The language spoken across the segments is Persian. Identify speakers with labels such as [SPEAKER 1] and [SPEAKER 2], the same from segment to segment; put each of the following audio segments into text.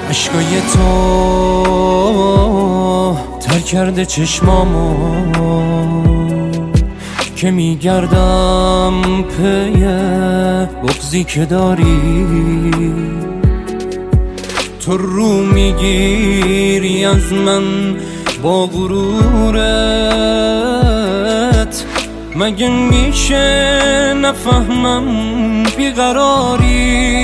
[SPEAKER 1] عشقای تو تر کرده چشمامو که میگردم پی بغضی که داری. تو رو میگیری از من با غرورت، مگه میشه نفهمم بیقراری.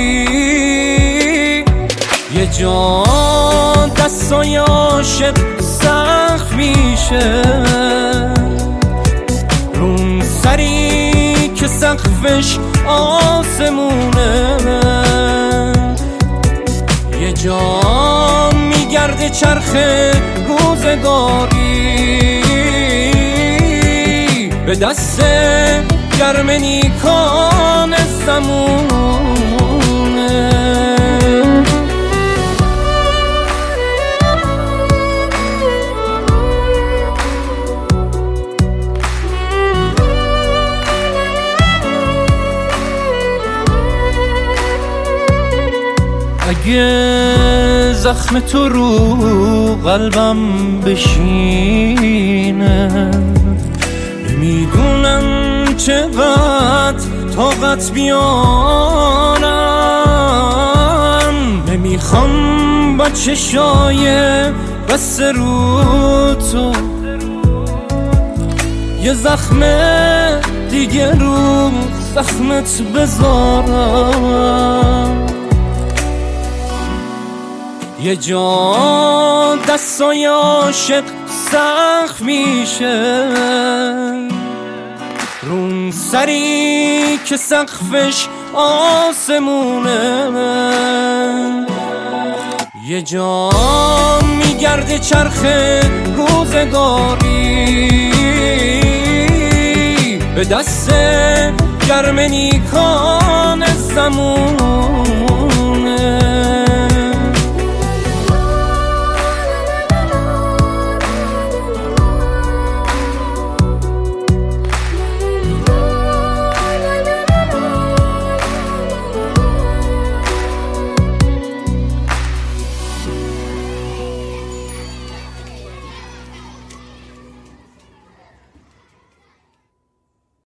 [SPEAKER 1] یه جا دستای عاشق سخت میشه رون سری که سقفش آسمونه. یه جا میگرده چرخ روزگاری به دست گرم نیکان زمونه. اگه زخم تو رو قلبم بشینه، نمیدونم چقدر طاقت بیارم. نمیخوام با چشای بسته رو تو یه زخم دیگه رو زخمت بذارم. یه جا دستای عاشق سخت میشه رون سری که سقفش آسمونه. یه جا میگرده چرخ روزگاری به دست گرم نیکان زمون.